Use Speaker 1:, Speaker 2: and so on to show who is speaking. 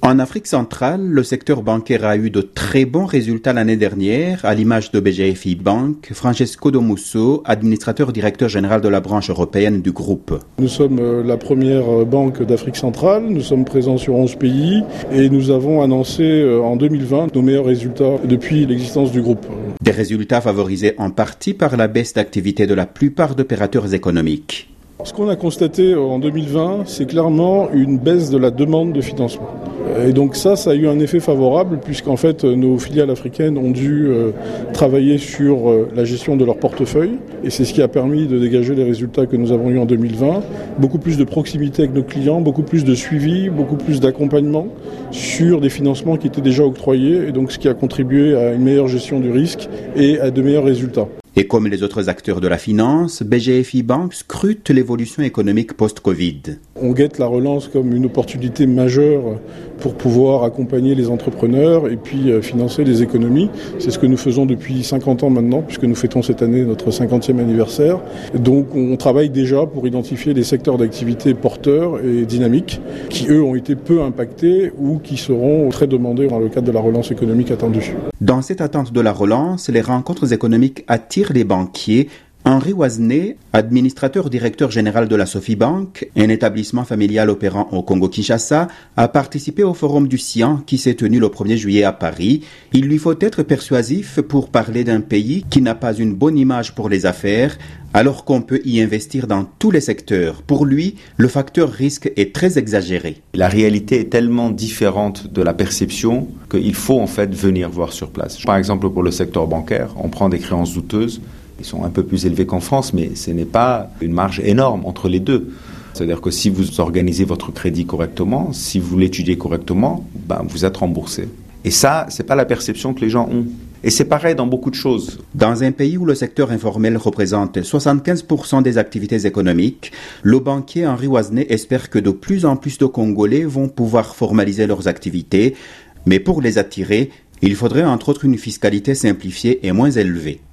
Speaker 1: En Afrique centrale, le secteur bancaire a eu de très bons résultats l'année dernière, à l'image de BGFI Bank. Francesco Domusso, administrateur directeur général de la branche européenne du groupe.
Speaker 2: Nous sommes la première banque d'Afrique centrale, nous sommes présents sur 11 pays et nous avons annoncé en 2020 nos meilleurs résultats depuis l'existence du groupe.
Speaker 1: Des résultats favorisés en partie par la baisse d'activité de la plupart d'opérateurs économiques.
Speaker 2: Ce qu'on a constaté en 2020, c'est clairement une baisse de la demande de financement. Et donc ça a eu un effet favorable puisqu'en fait nos filiales africaines ont dû travailler sur la gestion de leur portefeuille et c'est ce qui a permis de dégager les résultats que nous avons eus en 2020. Beaucoup plus de proximité avec nos clients, beaucoup plus de suivi, beaucoup plus d'accompagnement sur des financements qui étaient déjà octroyés et donc ce qui a contribué à une meilleure gestion du risque et à de meilleurs résultats.
Speaker 1: Et comme les autres acteurs de la finance, BGFI Bank scrute l'évolution économique post-Covid.
Speaker 2: On guette la relance comme une opportunité majeure pour pouvoir accompagner les entrepreneurs et puis financer les économies. C'est ce que nous faisons depuis 50 ans maintenant, puisque nous fêtons cette année notre 50e anniversaire. Donc on travaille déjà pour identifier les secteurs d'activité porteurs et dynamiques qui, eux, ont été peu impactés ou qui seront très demandés dans le cadre de la relance économique attendue.
Speaker 1: Dans cette attente de la relance, les rencontres économiques attirent les banquiers. Henri Oisné, administrateur directeur général de la Sofibank, un établissement familial opérant au Congo-Kinshasa, a participé au forum du CIAN qui s'est tenu le 1er juillet à Paris. Il lui faut être persuasif pour parler d'un pays qui n'a pas une bonne image pour les affaires, alors qu'on peut y investir dans tous les secteurs. Pour lui, le facteur risque est très exagéré.
Speaker 3: La réalité est tellement différente de la perception qu'il faut en fait venir voir sur place. Par exemple, pour le secteur bancaire, on prend des créances douteuses. Ils sont un peu plus élevés qu'en France, mais ce n'est pas une marge énorme entre les deux. C'est-à-dire que si vous organisez votre crédit correctement, si vous l'étudiez correctement, vous êtes remboursé. Et ça, c'est pas la perception que les gens ont. Et c'est pareil dans beaucoup de choses.
Speaker 1: Dans un pays où le secteur informel représente 75% des activités économiques, le banquier Henri Oisné espère que de plus en plus de Congolais vont pouvoir formaliser leurs activités. Mais pour les attirer, il faudrait entre autres une fiscalité simplifiée et moins élevée.